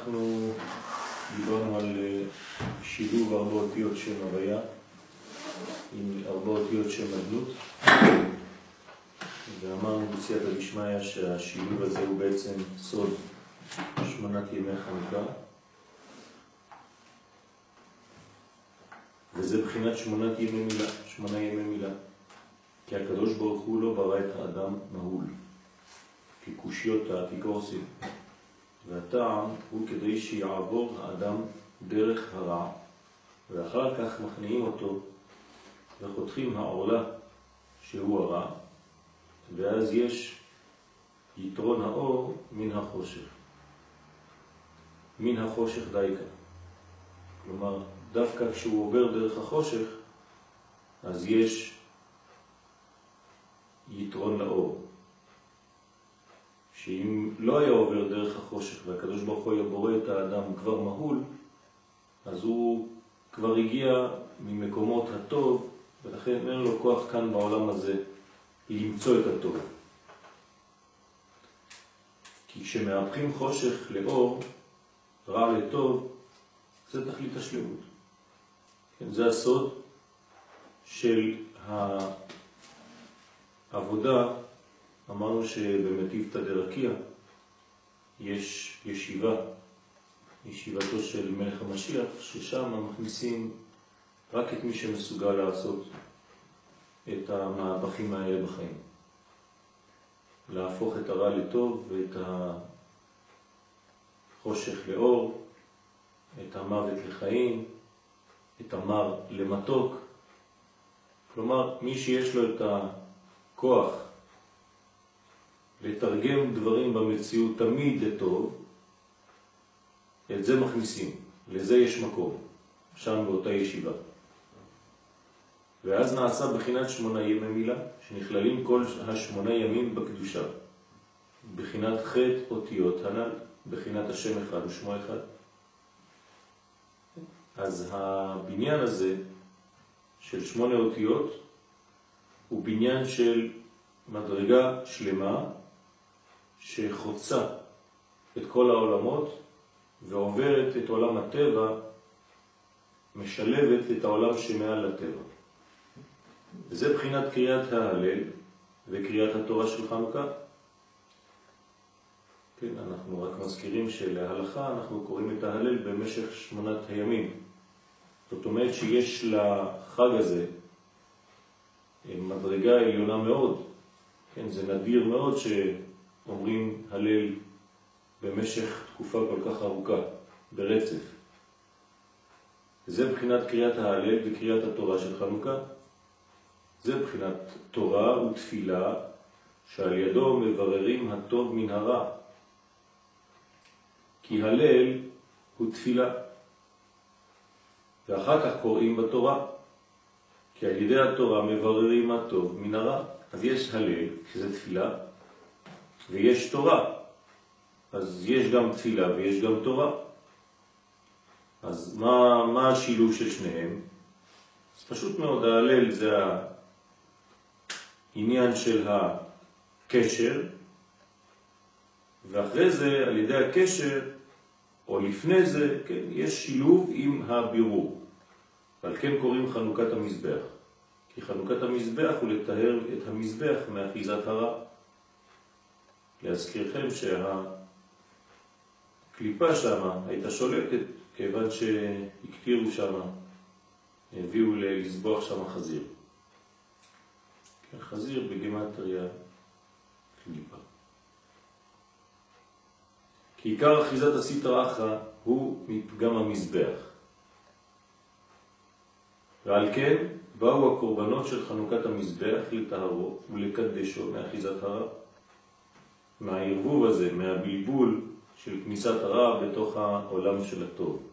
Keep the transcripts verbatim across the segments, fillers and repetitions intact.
אנחנו דיברנו על שילוב ארבע אותיות שם הוויה עם ארבע אותיות שם אדנות, ואמרנו בסייעתא דשמיא שהשילוב הזה הוא בעצם סוד שמונת ימי חנוכה, וזה בחינת שמונת ימי מילה, שמונה ימי מילה, כי הקדוש ברוך הוא לא ברא את האדם מהול, כקושיות האפיקורסים, והטעם הוא כדי שיעבור האדם דרך הרע, ואחר כך מכניעים אותו וחותכים העורלה שהוא הרע, ואז יש יתרון האור מן החושך. מן החושך דייקה. כלומר, דווקא כשהוא עובר דרך החושך, אז יש יתרון לאור. שאם לא היה עובר דרך החושך והקדוש ברוך הוא היה בורא את האדם כבר מהול, אז הוא כבר הגיע ממקומות הטוב, ולכן אין לו כוח כאן בעולם הזה למצוא את הטוב. כי כשמהפכים חושך לאור, רע לטוב, זה תכלית השלמות. כן, זה הסוד של העבודה. אמרנו שבמטיבתא דרקיע יש ישיבה, ישיבתו של מלך המשיח, ששם מכניסים רק את מי שמסוגל לעשות את המהפכים האלה בחיים. להפוך את הרע לטוב ואת החושך לאור, את המוות לחיים, את המר למתוק. כלומר, מי שיש לו את הכוח לתרגם דברים במציאות תמיד לטוב, את זה מכניסים, לזה יש מקום, שם באותה ישיבה. ואז נעשה בחינת שמונה ימי מילה, שנכללים כל השמונה ימים בקדושה, בחינת חטא אותיות הנ"ל, בחינת השם אחד ושמו אחד. אז הבניין הזה של שמונה אותיות הוא בניין של מדרגה שלמה שחוצה את כל העולמות ועוברת את עולם הטבע, משלבת את העולם שמעל הטבע. וזה בחינת קריאת ההלל וקריאת התורה של חנוכה. כן, אנחנו רק מזכירים שלהלכה אנחנו קוראים את ההלל במשך שמונת הימים. זאת אומרת שיש לחג הזה מדרגה עליונה מאוד. כן, זה נדיר מאוד שאומרים הלל במשך תקופה כל כך ארוכה, ברצף. זה בחינת קריאת ההלל וקריאת התורה של חנוכה. זה בחינת תורה ותפילה שעל ידו מבררים הטוב מן הרע. כי הלל הוא תפילה. ואחר כך קוראים בתורה. כי על ידי התורה מבררים הטוב מן הרע. אז יש הלל, שזה תפילה, ויש תורה. אז יש גם תפילה ויש גם תורה. אז מה, מה השילוב של שניהם? אז פשוט מאוד, ההלל זה העניין של הקשר, ואחרי זה, על ידי הקשר, או לפני זה, כן, יש שילוב עם הבירור. ועל כן קוראים חנוכת המזבח. כי חנוכת המזבח הוא לטהר את המזבח מאחיזת הרע. להזכירכם שהקליפה שם הייתה שולטת, כיוון שהקטירו שם, הביאו לסבוח שם חזיר. חזיר בגימטריה קליפה. כי עיקר אחיזת הסטרא אחרא הוא מפגם המזבח. ועל כן באו הקורבנות של חנוכת המזבח לטהרו ולקדשו מאחיזת הרע. מהערבוב הזה, מהבלבול של כניסת הרע בתוך העולם של הטוב.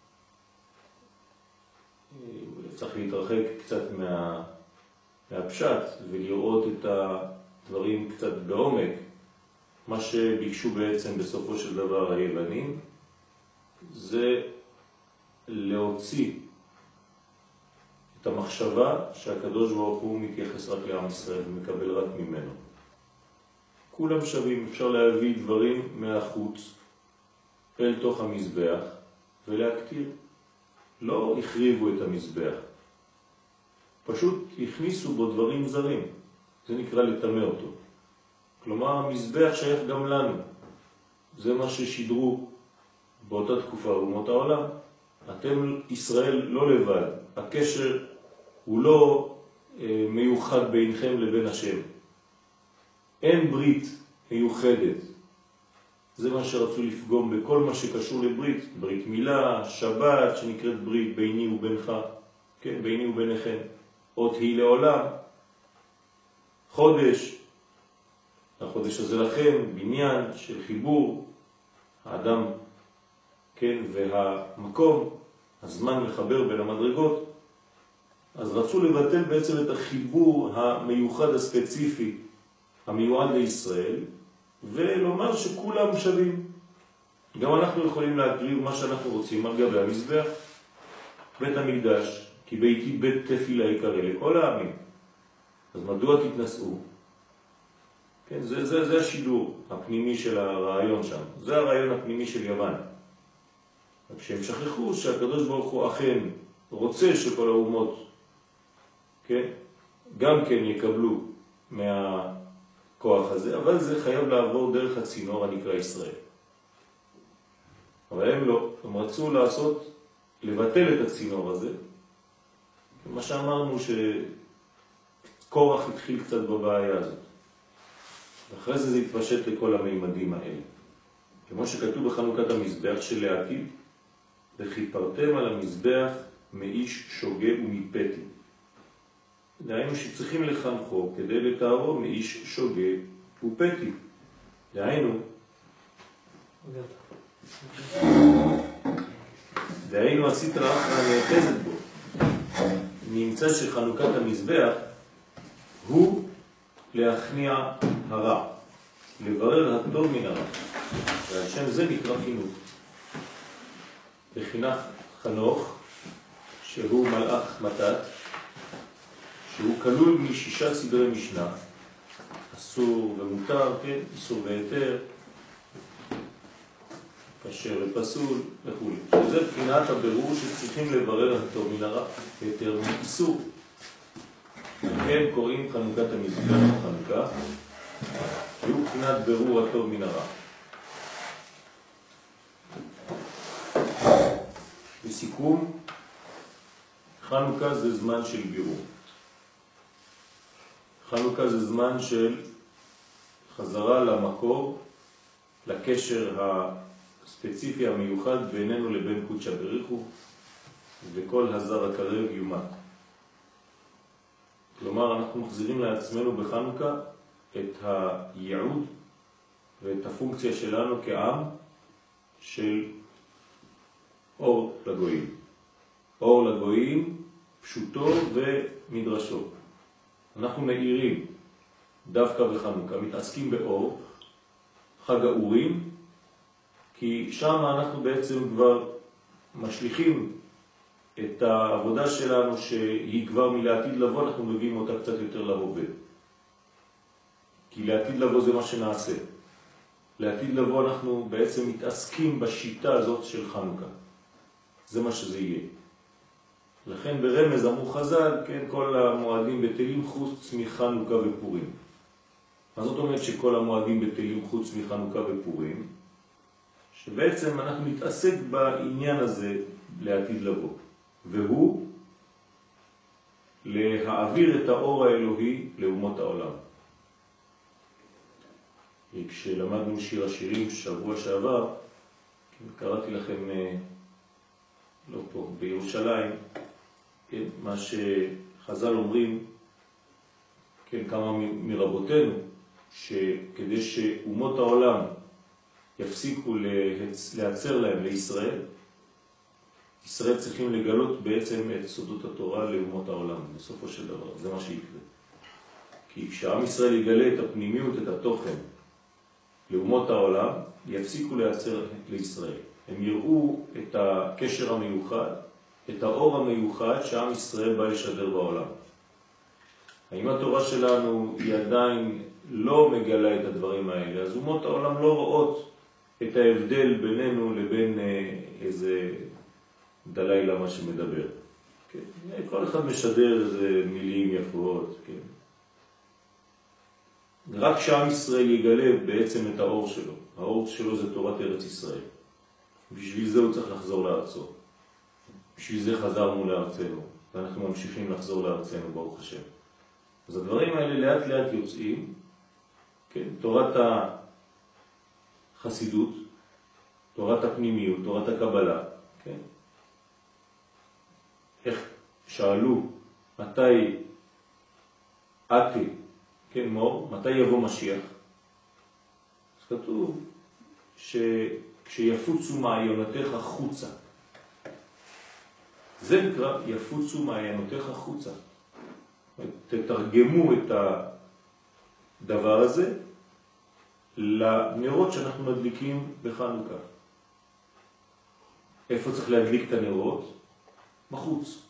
צריך להתרחק קצת מה, מהפשט ולראות את הדברים קצת בעומק. מה שביקשו בעצם בסופו של דבר היוונים זה להוציא את המחשבה שהקדוש ברוך הוא מתייחס רק לעם ישראל ומקבל רק ממנו. כולם שווים, אפשר להביא דברים מהחוץ אל תוך המזבח ולהקטיר. לא החריבו את המזבח, פשוט הכניסו בו דברים זרים. זה נקרא לטמא אותו. כלומר, המזבח שייך גם לנו. זה מה ששידרו באותה תקופה אומות העולם. אתם ישראל לא לבד. הקשר הוא לא אה, מיוחד בינכם לבין השם. אין ברית מיוחדת. זה מה שרצו לפגום בכל מה שקשור לברית. ברית מילה, שבת שנקראת ברית ביני ובינך. כן, ביני וביניכם. אות היא לעולם. חודש. החודש הזה לכם, בניין של חיבור. האדם, כן, והמקום, הזמן לחבר בין המדרגות. אז רצו לבטל בעצם את החיבור המיוחד הספציפי המיועד לישראל, ולומר שכולם שווים. גם אנחנו יכולים להקריב מה שאנחנו רוצים על גבי המזבח. בית המקדש, כי ביתי בית תפילה יקרא לכל העמים. אז מדוע תתנסעו? כן, זה, זה, זה השידור הפנימי של הרעיון שם. זה הרעיון הפנימי של יוון. כשהם שכחו שהקדוש ברוך הוא אכן רוצה שכל האומות, כן, גם כן יקבלו מהכוח הזה, אבל זה חייב לעבור דרך הצינור הנקרא ישראל. אבל הם לא, הם רצו לעשות, לבטל את הצינור הזה. מה שאמרנו שקורח התחיל קצת בבעיה הזאת. ואחרי זה זה התפשט לכל המימדים האלה. כמו שכתוב בחנוכת המזבח שלעתיד, וכיפרתם על המזבח מאיש שוגה ומפתי. דהיינו שצריכים לחנכו כדי לתארו מאיש שוגה ופתי. דהיינו, דהיינו הסטרא אחרא נאחזת בו. נמצא שחנוכת המזבח הוא להכניע הרע, לברר הטוב מן הרע. ועל שם זה נקרא חינוך. וחינך חנוך, שהוא מלאך מתת, שהוא כלול משישה סדרי משנה, אסור ומותר, כן, אסור והיתר, כשר ופסול וכו'. שזה בחינת הבירור שצריכים לברר הטוב מן הרע, היתר מאיסור. כן, קוראים חנוכת המזבח חנוכה, שהוא בחינת בירור הטוב מן הרע. בסיכום, חנוכה זה זמן של בירור. חנוכה זה זמן של חזרה למקור, לקשר הספציפי המיוחד בינינו לבין קודשא בריך הוא, וכל הזר הקרב יומת. כלומר, אנחנו מחזירים לעצמנו בחנוכה את הייעוד ואת הפונקציה שלנו כעם של אור לגויים. אור לגויים, פשוטו ומדרשו. אנחנו מאירים דווקא בחנוכה, מתעסקים באור, חג האורים, כי שם אנחנו בעצם כבר משליחים את העבודה שלנו שהיא כבר מלעתיד לבוא, אנחנו מביאים אותה קצת יותר להווה. כי לעתיד לבוא זה מה שנעשה. לעתיד לבוא אנחנו בעצם מתעסקים בשיטה הזאת של חנוכה. זה מה שזה יהיה. לכן ברמז אמרו חז"ל, כן, כל המועדים בטלים חוץ מחנוכה ופורים. מה זאת אומרת שכל המועדים בטלים חוץ מחנוכה ופורים? שבעצם אנחנו נתעסק בעניין הזה לעתיד לבוא. והוא להעביר את האור האלוהי לאומות העולם. כשלמדנו שיר השירים שבוע שעבר, קראתי לכם, לא פה, בירושלים, כן, מה שחז"ל אומרים, כן, כמה מרבותינו, שכדי שאומות העולם יפסיקו להצר להם לישראל, ישראל צריכים לגלות בעצם את סודות התורה לאומות העולם, בסופו של דבר, זה מה שיקרה. כי כשעם ישראל יגלה את הפנימיות, את התוכן, לאומות העולם, יפסיקו להצר לישראל. הם יראו את הקשר המיוחד, את האור המיוחד שעם ישראל בא לשדר בעולם. האם התורה שלנו היא עדיין לא מגלה את הדברים האלה, אז אומות העולם לא רואות את ההבדל בינינו לבין איזה דלי למה שמדבר. כן? כל אחד משדר איזה מילים יפות. כן? רק שעם ישראל יגלה בעצם את האור שלו. האור שלו זה תורת ארץ ישראל. בשביל זה הוא צריך לחזור לארצו. בשביל זה חזרנו לארצנו. ואנחנו ממשיכים לחזור לארצנו, ברוך השם. אז הדברים האלה לאט לאט יוצאים. כן? תורת החסידות, תורת הפנימיות, תורת הקבלה. כן? איך שאלו, מתי עתי, כן, מור, מתי יבוא משיח? אז כתוב שכשיפוצו מעיינותיך חוצה. זה נקרא יפוצו מעיינותיך חוצה. תתרגמו את הדבר הזה לנרות שאנחנו מדליקים בחנוכה. איפה צריך להדליק את הנרות? בחוץ.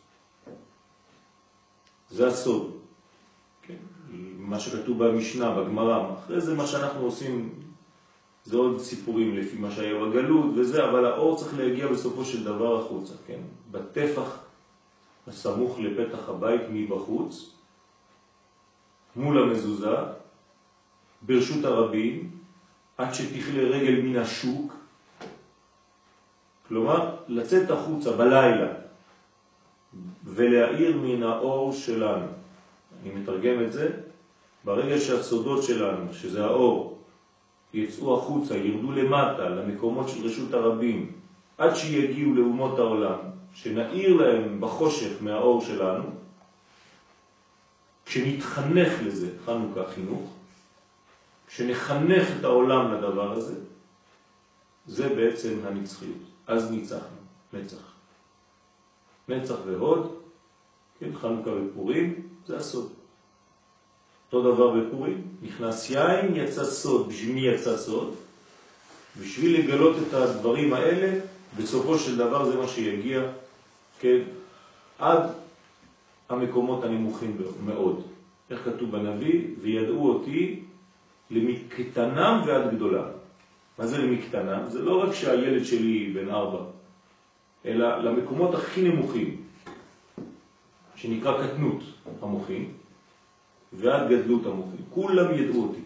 זה הסוד. כן? מה שכתוב במשנה, בגמרא. אחרי זה מה שאנחנו עושים, זה עוד סיפורים לפי מה שהיה בגלות וזה, אבל האור צריך להגיע בסופו של דבר החוצה. כן? בטפח הסמוך לפתח הבית מבחוץ, מול המזוזה, ברשות הרבים, עד שתכלה רגל מן השוק, כלומר, לצאת החוצה בלילה ולהאיר מן האור שלנו. אני מתרגם את זה, ברגע שהסודות שלנו, שזה האור, יצאו החוצה, ירדו למטה, למקומות של רשות הרבים, עד שיגיעו לאומות העולם, שנאיר להם בחושך מהאור שלנו, כשנתחנך לזה, חנוכה חינוך, כשנחנך את העולם לדבר הזה, זה בעצם הנצחיות. אז ניצחנו, נצח. נצח והוד, כן, חנוכה ופורים, זה הסוד. אותו דבר בפורים, נכנס יין, יצא סוד. בשביל מי יצא סוד? בשביל לגלות את הדברים האלה, בסופו של דבר זה מה שיגיע, כן, עד המקומות הנמוכים מאוד. איך כתוב בנביא? וידעו אותי למקטנם ועד גדולה. מה זה למקטנם? זה לא רק שהילד שלי בן ארבע, אלא למקומות הכי נמוכים, שנקרא קטנות המוחים, ועד גדלות המוחים. כולם ידעו אותי.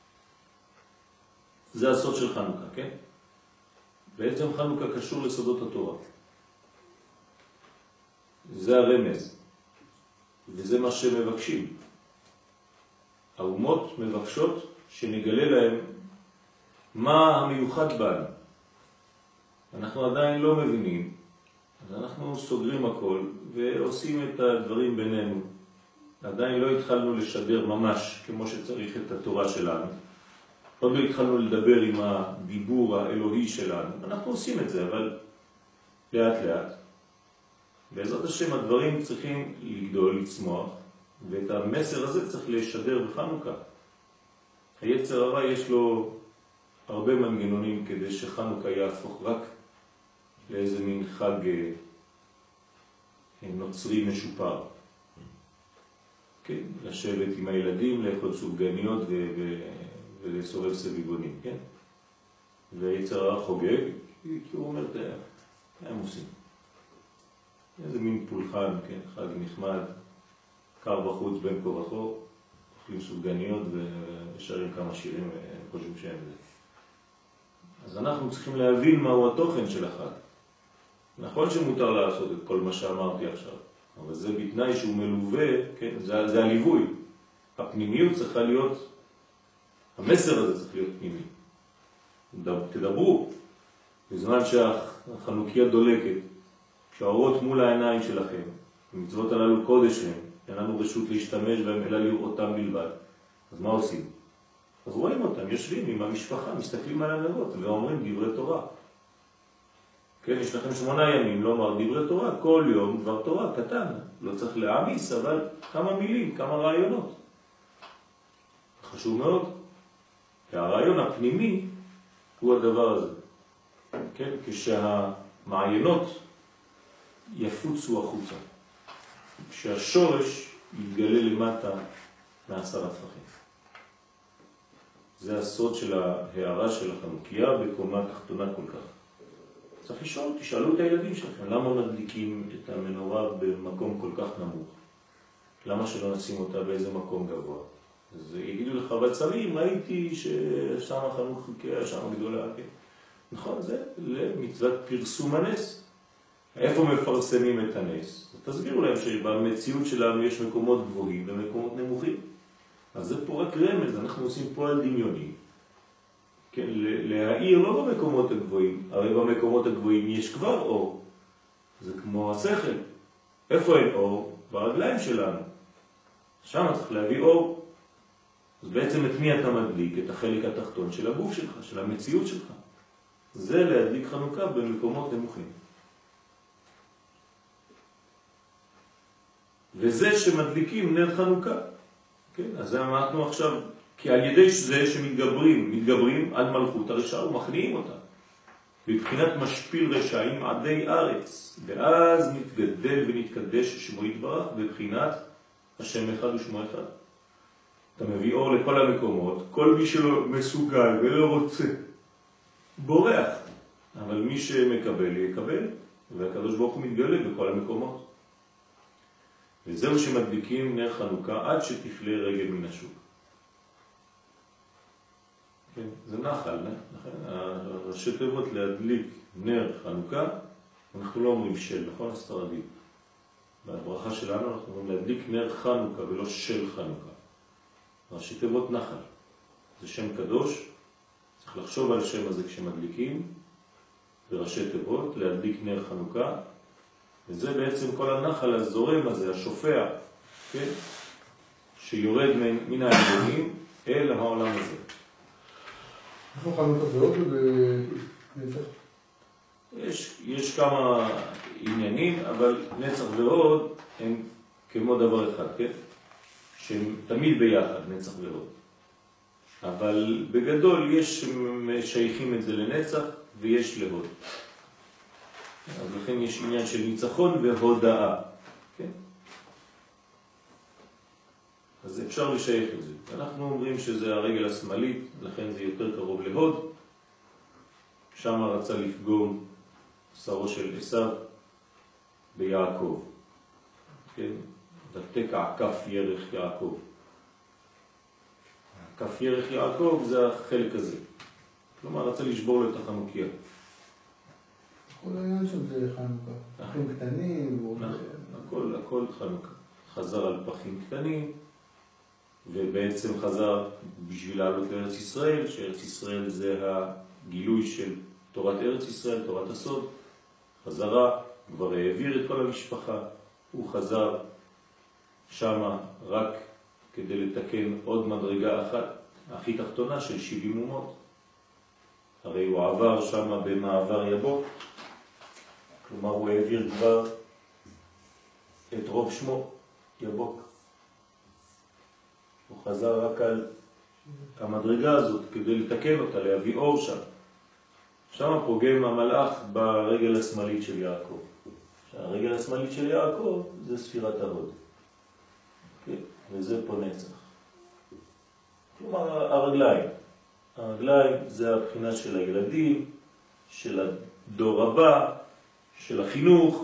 זה הסוד של חנוכה, כן? בעצם חנוכה קשור לסודות התורה. זה הרמז. וזה מה שמבקשים. האומות מבקשות שנגלה להם מה המיוחד בנו. אנחנו עדיין לא מבינים, אז אנחנו סוגרים הכל ועושים את הדברים בינינו. עדיין לא התחלנו לשדר ממש כמו שצריך את התורה שלנו. עוד לא התחלנו לדבר עם הדיבור האלוהי שלנו. אנחנו עושים את זה, אבל לאט לאט. בעזרת השם הדברים צריכים לגדול, לצמוח, ואת המסר הזה צריך לשדר בחנוכה. היצר הרע יש לו הרבה מנגנונים כדי שחנוכה יהפוך רק לאיזה מין חג נוצרי משופר. כן? לשבת עם הילדים, לאכול סופגניות ו- ו- ולסובב סביבונים, כן? והיצר הרע חוגג, כי הוא אומר, מה הם עושים? איזה מין פולחן, כן? חג נחמד, קר בחוץ בין כה וכה, אוכלים סופגניות ושרים כמה שירים וחושבים שהם זה. אז אנחנו צריכים להבין מהו התוכן של החג. נכון שמותר לעשות את כל מה שאמרתי עכשיו, אבל זה בתנאי שהוא מלווה, כן? זה, זה הליווי. הפנימיות צריכה להיות, המסר הזה צריך להיות פנימי. תדברו, בזמן שהחנוכיה דולקת, כשהאורות מול העיניים שלכם, המצוות הללו קודש הם, אין לנו רשות להשתמש בהם אלא לראותם בלבד. אז מה עושים? אז רואים אותם, יושבים עם המשפחה, מסתכלים על הנרות ואומרים דברי תורה. כן, יש לכם שמונה ימים לומר דברי תורה, כל יום דבר תורה, קטן. לא צריך להעמיס, אבל כמה מילים, כמה רעיונות. חשוב מאוד. והרעיון הפנימי הוא הדבר הזה. כן, כשהמעיינות יפוצו החוצה. כשהשורש יתגלה למטה מעשרה טפחים. זה הסוד של ההערה של החנוכיה בקומה תחתונה כל כך. צריך לשאול, תשאלו את הילדים שלכם, למה מדליקים את המנורה במקום כל כך נמוך? למה שלא נשים אותה באיזה מקום גבוה? אז יגידו לך, בצרים ראיתי ששם החנוכיה, שם גדולה, כן? נכון, זה למצוות פרסום הנס. איפה מפרסמים את הנס? תסבירו להם שבמציאות שלנו יש מקומות גבוהים ומקומות נמוכים. אז זה פה רק רמז, אנחנו עושים פועל דמיוני. כן, להעיר לא במקומות הגבוהים, הרי במקומות הגבוהים יש כבר אור. זה כמו השכל. איפה אין אור? ברגליים שלנו. שם צריך להביא אור. אז בעצם את מי אתה מדליק? את החלק התחתון של הגוף שלך, של המציאות שלך. זה להדליק חנוכה במקומות נמוכים. וזה שמדליקים נר חנוכה. כן, אז אנחנו עכשיו, כי על ידי זה שמתגברים, מתגברים על מלכות הרשע ומכניעים אותה. בבחינת משפיל רשעים עדי ארץ, ואז מתגדל ונתקדש שמו יתברך בבחינת השם אחד ושמו אחד. אתה מביא אור לכל המקומות, כל מי שלא מסוגל ולא רוצה בורח, אבל מי שמקבל יקבל, והקדוש ברוך הוא מתגלה בכל המקומות. וזהו שמדליקים נר חנוכה עד שתכלה רגל מן השוק. כן, זה נחל, נכון? הראשי תיבות להדליק נר חנוכה, אנחנו לא אומרים של, נכון? הספרדי. בברכה שלנו אנחנו אומרים להדליק נר חנוכה ולא של חנוכה. ראשי תיבות נחל. זה שם קדוש, צריך לחשוב על השם הזה כשמדליקים, בראשי תיבות, להדליק נר חנוכה, וזה בעצם כל הנחל הזורם הזה, השופע, כן? שיורד מן העליונים אל העולם הזה. אנחנו חנוכה ועוד בנצח? יש, יש כמה עניינים, אבל נצח ועוד הם כמו דבר אחד, כן? שהם תמיד ביחד, נצח ועוד. אבל בגדול יש שייכים את זה לנצח ויש להוד. אז לכן יש עניין של ניצחון והודאה, כן? אז אפשר לשייך את זה. אנחנו אומרים שזה הרגל השמאלית, לכן זה יותר קרוב להוד. שם רצה לפגום שרו של עשיו ביעקב. כן? ותקע כף ירך יעקב. כף ירך יעקב זה החלק הזה. כלומר, רצה לשבור לו את החנוכיה. כל העניין שם זה חנוכה. פחים קטנים. הכל, הכל חנוכה. חזר על פחים קטנים, ובעצם חזר בשביל לעלות לארץ ישראל, שארץ ישראל זה הגילוי של תורת ארץ ישראל, תורת הסוד. חזרה, כבר העביר את כל המשפחה, הוא חזר שמה רק כדי לתקן עוד מדרגה אחת, הכי תחתונה של שבעים אומות. הרי הוא עבר שמה במעבר יבוק, כלומר הוא העביר כבר את רוב שמו, יבוק. הוא חזר רק על המדרגה הזאת כדי לתקן אותה, להביא אור שם. שם פוגם המלאך ברגל השמאלית של יעקב. הרגל השמאלית של יעקב זה ספירת ההוד. כן? וזה פה נצח. כלומר הרגליים. הרגליים זה הבחינה של הילדים, של הדור הבא, של החינוך,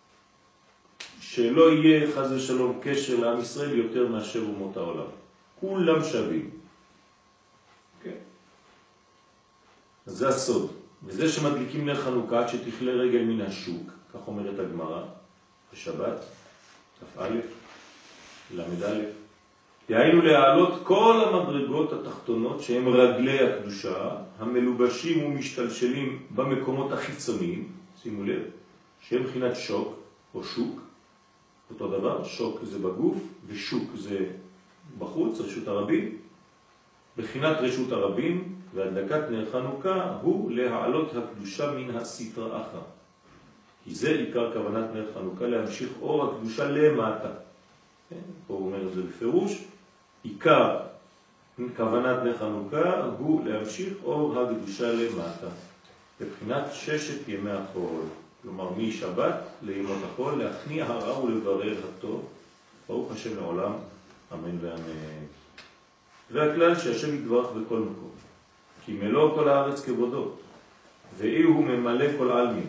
שלא יהיה חס ושלום קשר לעם ישראל יותר מאשר אומות העולם. כולם שווים. כן. אז זה הסוד. וזה שמדליקים נר חנוכה עד שתכלה רגל מן השוק, כך אומרת הגמרא, בשבת, כ"א, למ"א, דהיינו להעלות כל המדרגות התחתונות שהם רגלי הקדושה, המלובשים ומשתלשלים במקומות החיצוניים, שימו לב, שהם בחינת שוק או שוק, אותו דבר, שוק זה בגוף ושוק זה בחוץ, רשות הרבים. בחינת רשות הרבים והדלקת נר חנוכה הוא להעלות הקדושה מן הסטרא אחרא. כי זה עיקר כוונת נר חנוכה, להמשיך אור הקדושה למטה. כן? פה הוא אומר את זה בפירוש. עיקר כוונת נר חנוכה הוא להמשיך אור הקדושה למטה. בבחינת ששת ימי החול. כלומר משבת לימות החול, להכניע הרע ולברר הטוב. ברוך השם לעולם, אמן ואמן. והכלל שהשם יתברך בכל מקום. כי מלוא כל הארץ כבודו, ואי הוא ממלא כל עלמין.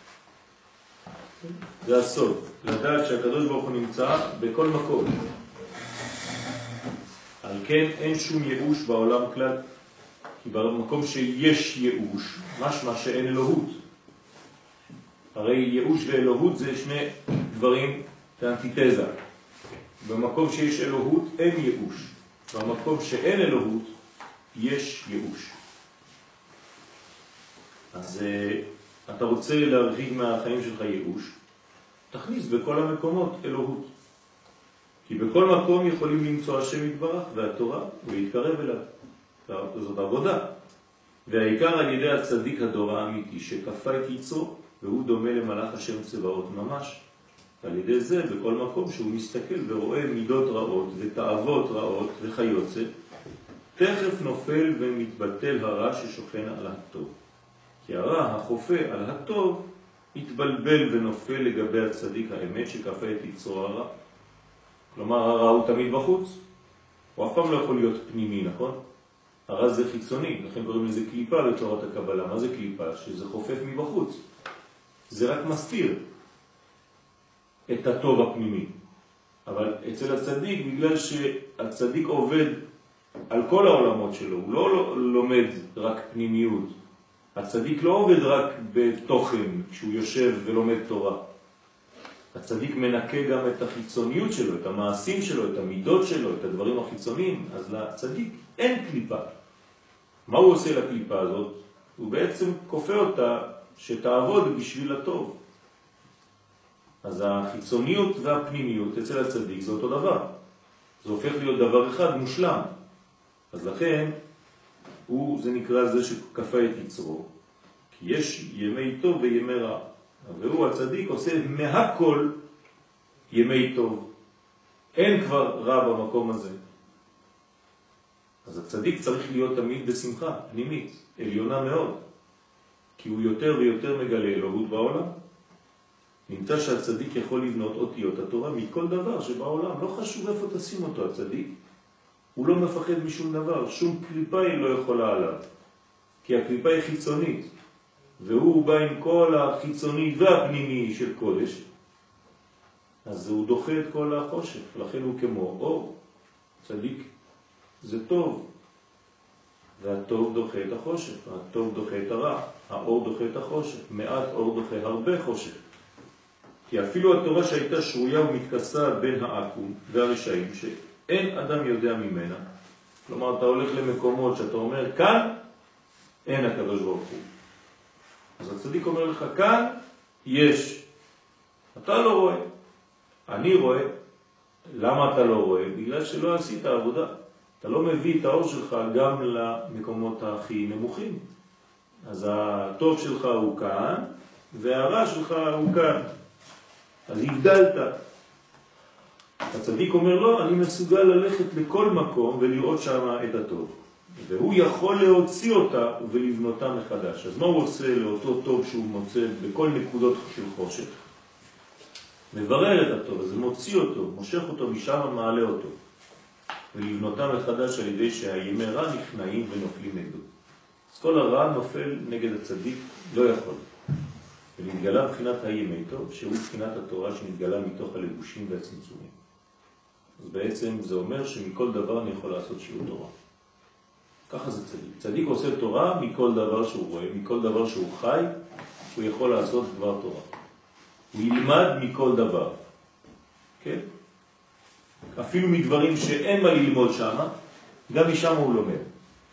זה הסוד, לדעת שהקדוש ברוך הוא נמצא בכל מקום. על כן אין שום ייאוש בעולם כלל, כי במקום שיש ייאוש, משמע שאין אלוהות. הרי ייאוש ואלוהות זה שני דברים, זה אנטיתזה. במקום שיש אלוהות אין ייאוש, במקום שאין אלוהות יש ייאוש. אז אתה רוצה להרחיק מהחיים שלך ייאוש, תכניס בכל המקומות אלוהות. כי בכל מקום יכולים למצוא השם יתברך והתורה ולהתקרב אליו. זאת עבודה. והעיקר על ידי הצדיק הדור האמיתי שכפה את יצרו, והוא דומה למלאך השם צבאות ממש. על ידי זה בכל מקום שהוא מסתכל ורואה מידות רעות ותאוות רעות וחיוצה, תכף נופל ומתבטל הרע ששוכן על הטוב. כי הרע החופה על הטוב מתבלבל ונופל לגבי הצדיק האמת שכפה את יצרו הרע. כלומר הרע הוא תמיד בחוץ, הוא אף פעם לא יכול להיות פנימי, נכון? הרע זה חיצוני, לכן קוראים לזה קליפה בתורת הקבלה. מה זה קליפה? שזה חופף מבחוץ. זה רק מסתיר את הטוב הפנימי. אבל אצל הצדיק, בגלל שהצדיק עובד על כל העולמות שלו, הוא לא לומד רק פנימיות. הצדיק לא עובד רק בתוכן כשהוא יושב ולומד תורה. הצדיק מנקה גם את החיצוניות שלו, את המעשים שלו, את המידות שלו, את הדברים החיצוניים. אז לצדיק אין קליפה. מה הוא עושה לקליפה הזאת? הוא בעצם כופה אותה שתעבוד בשביל הטוב. אז החיצוניות והפנימיות אצל הצדיק זה אותו דבר. זה הופך להיות דבר אחד מושלם. אז לכן הוא, זה נקרא זה שכפה את יצרו, כי יש ימי טוב וימי רע. והוא הצדיק עושה מהכל ימי טוב. אין כבר רע במקום הזה. אז הצדיק צריך להיות תמיד בשמחה פנימית, עליונה מאוד. כי הוא יותר ויותר מגלה אלוהות בעולם. נמצא שהצדיק יכול לבנות אותיות התורה מכל דבר שבעולם. לא חשוב איפה תשים אותו הצדיק. הוא לא מפחד משום דבר. שום קליפה היא לא יכולה עליו. כי הקליפה היא חיצונית. והוא בא עם כל החיצוני והפנימי של קודש. אז הוא דוחה את כל החושך. לכן הוא כמו אור. צדיק זה טוב. והטוב דוחה את החושך. הטוב דוחה את הרע. האור דוחה את החושך. מעט אור דוחה הרבה חושך. כי אפילו התורה שהייתה שרויה ומתכסה בין העקום והרשעים, שאין אדם יודע ממנה, כלומר אתה הולך למקומות שאתה אומר כאן אין הקדוש ברוך הוא. אז הצדיק אומר לך כאן יש. אתה לא רואה. אני רואה. למה אתה לא רואה? בגלל שלא עשית עבודה. אתה לא מביא את האור שלך גם למקומות הכי נמוכים. אז הטוב שלך הוא כאן והרע שלך הוא כאן. אז הבדלת. הצדיק אומר לו, אני מסוגל ללכת לכל מקום ולראות שם את הטוב. והוא יכול להוציא אותה ולבנותה מחדש. אז מה הוא עושה לאותו טוב שהוא מוצא בכל נקודות של חושך? מברר את הטוב, אז הוא מוציא אותו, מושך אותו משם, מעלה אותו. ולבנותה מחדש על ידי שהימי רע נכנעים ונופלים נגדו. אז כל הרע נופל נגד הצדיק, לא יכול. ונתגלה בחינת הימי טוב, שהוא בחינת התורה שנתגלה מתוך הלבושים והצמצומים. אז בעצם זה אומר שמכל דבר אני יכול לעשות שיעור תורה. ככה זה צדיק. צדיק עושה תורה מכל דבר שהוא רואה, מכל דבר שהוא חי, הוא יכול לעשות דבר תורה. הוא ילמד מכל דבר. כן? אפילו מדברים שאין מה ללמוד שם, גם משם הוא לומד.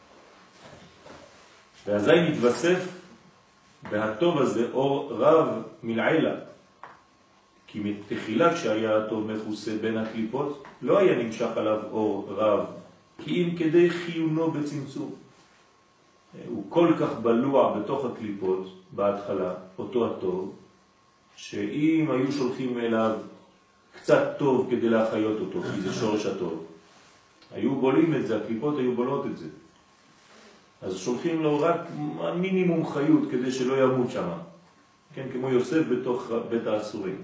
ואזי מתווסף והטוב הזה אור רב מלעילה. כי מתחילה כשהיה הטוב מכוסה בין הקליפות, לא היה נמשך עליו אור רב, כי אם כדי חיונו בצמצום. הוא כל כך בלוע בתוך הקליפות בהתחלה, אותו הטוב, שאם היו שולחים אליו קצת טוב כדי להחיות אותו, כי זה שורש הטוב, היו בולים את זה, הקליפות היו בולות את זה. אז שולחים לו רק מינימום חיות כדי שלא ימות שם. כן, כמו יוסף בתוך בית האסורים.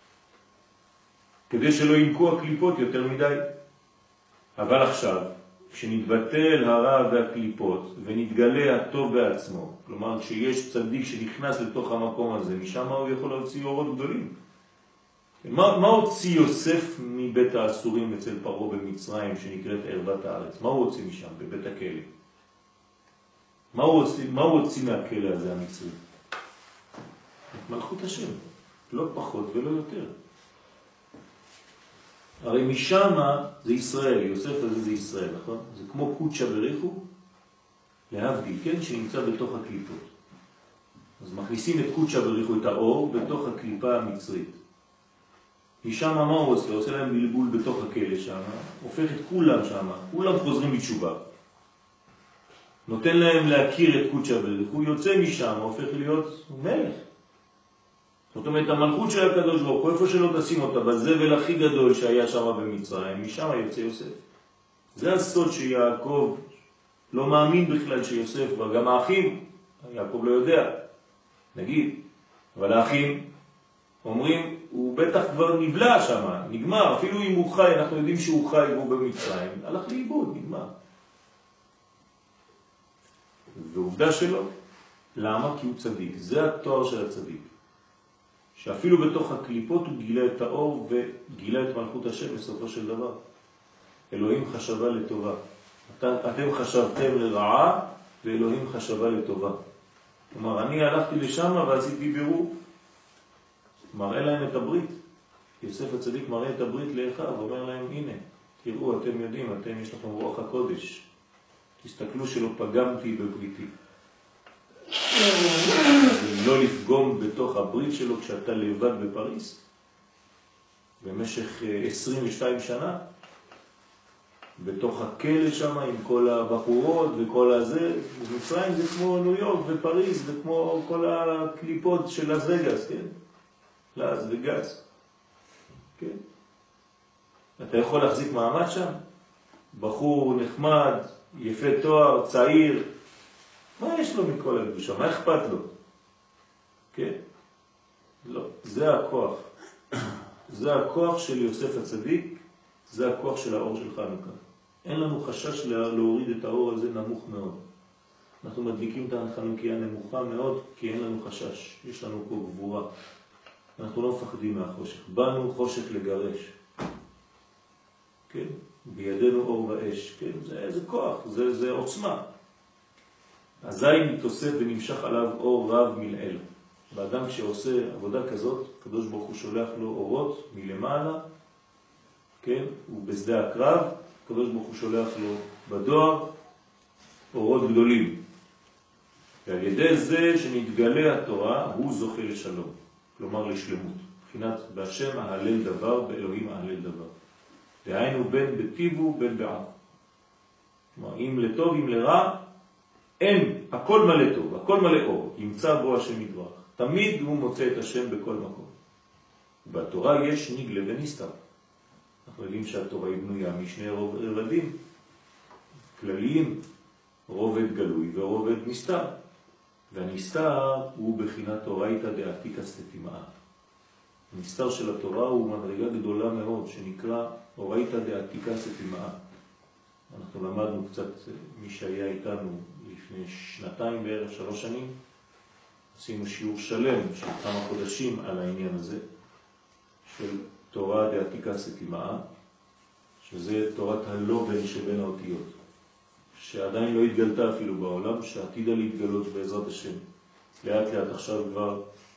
כדי שלא ינקו הקליפות יותר מדי. אבל עכשיו, כשנתבטל הרע והקליפות ונתגלה הטוב בעצמו, כלומר כשיש צדיק שנכנס לתוך המקום הזה, משם הוא יכול להוציא אורות גדולים. מה, מה הוציא יוסף מבית האסורים אצל פרעה במצרים שנקראת ערבת הארץ? מה הוא הוציא משם בבית הכלא? מה הוא הוציא, מה הוא הוציא מהכלא הזה המצרי? מלכות השם, לא פחות ולא יותר. הרי משם זה ישראל, יוסף הזה זה ישראל, נכון? זה כמו קודשא בריחו, להבדיל, כן? שנמצא בתוך הקליפות. אז מכניסים את קודשא בריחו, את האור, בתוך הקליפה המצרית. משם מה הוא עושה? עושה להם בלבול בתוך הכלא שם, הופך את כולם שם, כולם חוזרים בתשובה. נותן להם להכיר את קודשא בריחו, יוצא משם, הופך להיות מלך. זאת אומרת, המלכות של הקדוש ברוך הוא, איפה שלא תשים אותה, בזבל הכי גדול שהיה שם במצרים, משם יוצא יוסף. זה הסוד שיעקב לא מאמין בכלל שיוסף, וגם האחים, יעקב לא יודע, נגיד, אבל האחים אומרים, הוא בטח כבר נבלע שם, נגמר, אפילו אם הוא חי, אנחנו יודעים שהוא חי והוא במצרים, הלך לאיבוד, נגמר. ועובדה שלא. למה? כי הוא צדיק. זה התואר של הצדיק. שאפילו בתוך הקליפות הוא גילה את האור וגילה את מלכות השם בסופו של דבר. אלוהים חשבה לטובה. אתם חשבתם לרעה ואלוהים חשבה לטובה. כלומר, אני הלכתי לשם ועשיתי בירור. מראה להם את הברית. יוסף הצדיק מראה את הברית לאחיו ואומר להם, הנה, תראו, אתם יודעים, אתם יש לכם רוח הקודש. תסתכלו שלא פגמתי בבריתי. לא לפגום בתוך הברית שלו כשאתה לבד בפריס במשך עשרים ושתיים שנה בתוך הכלא שם עם כל הבחורות וכל הזה. מצרים זה כמו ניו יורק ופריס זה כמו כל הקליפות של לס וגאס, כן? לס וגאס, כן? אתה יכול להחזיק מעמד שם? בחור נחמד, יפה תואר, צעיר, מה יש לו מכל הקדושה? מה אכפת לו? כן? לא, זה הכוח. זה הכוח של יוסף הצדיק, זה הכוח של האור של חנוכה. אין לנו חשש להוריד את האור הזה נמוך מאוד. אנחנו מדליקים את החנוכיה נמוכה מאוד, כי אין לנו חשש. יש לנו פה גבורה. אנחנו לא מפחדים מהחושך. באנו חושך לגרש. כן? בידינו אור ואש. כן? זה, זה כוח, זה, זה עוצמה. הזין מתוסף ונמשך עליו אור רב מלעיל. באדם שעושה עבודה כזאת, הקדוש ברוך הוא שולח לו אורות מלמעלה, כן? ובשדה הקרב, הקדוש ברוך הוא שולח לו בדואר אורות גדולים. ועל ידי זה שנתגלה התורה, הוא זוכה לשלום. כלומר לשלמות. מבחינת בהשם אהלל דבר, באלוהים אהלל דבר. דהיינו בין בטיבו בין בעם. כלומר, אם לטוב, אם לרע, אין, הכל מלא טוב, הכל מלא אור, ימצא בו השם יתברך. תמיד הוא מוצא את השם בכל מקום. בתורה יש נגלה ונסתר. אנחנו יודעים שהתורה היא בנויה משני רבדים, כלליים, רובד גלוי ורובד נסתר. והנסתר הוא בחינת אורייתא דעתיקא סתימאה. הנסתר של התורה הוא מדרגה גדולה מאוד, שנקרא אורייתא דעתיקא סתימאה. אנחנו למדנו קצת, מי שהיה איתנו לפני שנתיים בערך, שלוש שנים, עשינו שיעור שלם של כמה חודשים על העניין הזה, של תורה דעתיקא סתימאה, שזה תורת הלובן שבין האותיות, שעדיין לא התגלתה אפילו בעולם, שעתידה להתגלות בעזרת השם. לאט לאט עכשיו כבר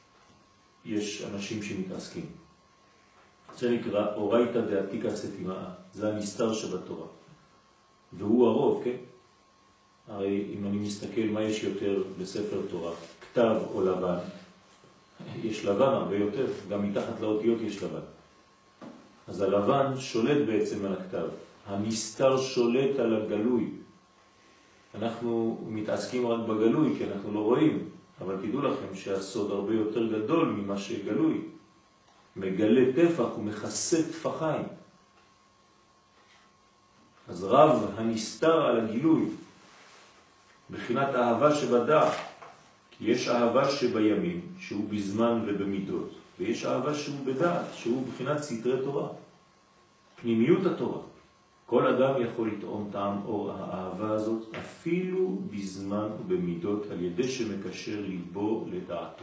יש אנשים שמתעסקים. זה נקרא אורייתא דעתיקא סתימאה, זה הנסתר שבתורה. והוא הרוב, כן? הרי אם אני מסתכל מה יש יותר בספר תורה, כתב או לבן, יש לבן הרבה יותר, גם מתחת לאותיות יש לבן. אז הלבן שולט בעצם על הכתב, הנסתר שולט על הגלוי. אנחנו מתעסקים רק בגלוי כי אנחנו לא רואים, אבל תדעו לכם שהסוד הרבה יותר גדול ממה שגלוי. מגלה טפח ומכסה טפחיים. אז רב הנסתר על הגילוי, בחינת אהבה שבדע, כי יש אהבה שבימים, שהוא בזמן ובמידות, ויש אהבה שהוא בדעת, שהוא בחינת סתרי תורה, פנימיות התורה. כל אדם יכול לטעום טעם אור האהבה הזאת אפילו בזמן ובמידות על ידי שמקשר ליבו לדעתו.